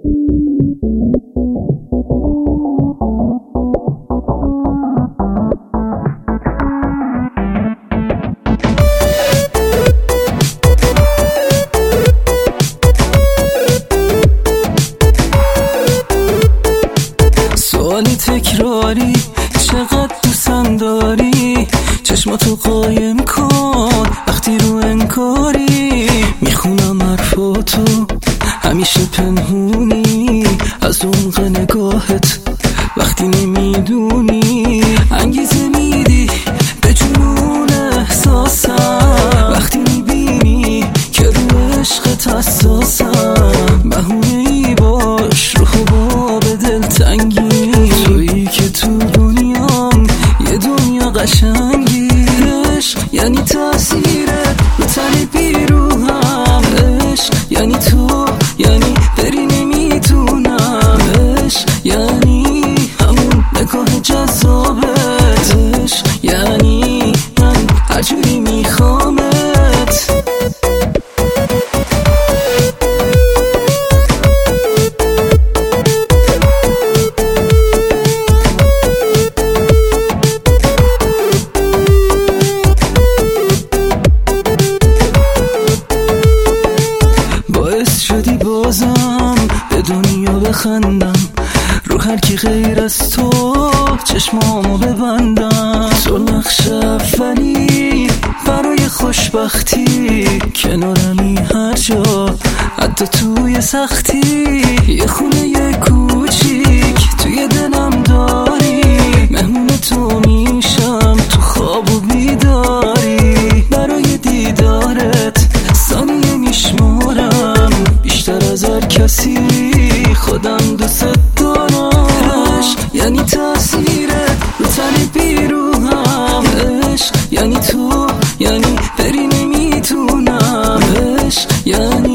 سوالی تکراری چقدر دوستم داری، چشماتو قایم کن وقتی رو انکاری. میخونم حرفاتو همیشه پنهونی، از عمق نگاهت وقتی نمیدونی. انگیزه میدی به جنون احساسم وقتی میبینی که رو عشقت حساسم. بهونه ای باش رو حباب دلتنگی، تویی که تو دنیام یه دنیا قشنگی. عشق یعنی تأثیرت رو تن بیروهم، عشق یعنی تو، یعنی بری نمیتونم. عشق یعنی همون نگاه جذابت، عشق یعنی من هرجوری میخوامت. شدی بازم به دنیا بخندم، رو هر کی غیر از تو چشمامو ببندم. تو نقش اولی برای خوشبختی، کنارمی هر جا حتی توی سختی. یه خونه یه کوچیک توی دلم داری، مهمون تو میشم تو خواب و بیداری. برای دیدارت ثانیه میشمارم، بیشتر از هر کسی خودم دوست دارم. عشق یعنی تأثیرت رو تن بیروهم، عشق یعنی تو، یعنی بری نمیتونم. عشق یعنی